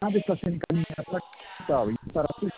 nada está sendo encaminhada para a capital. E para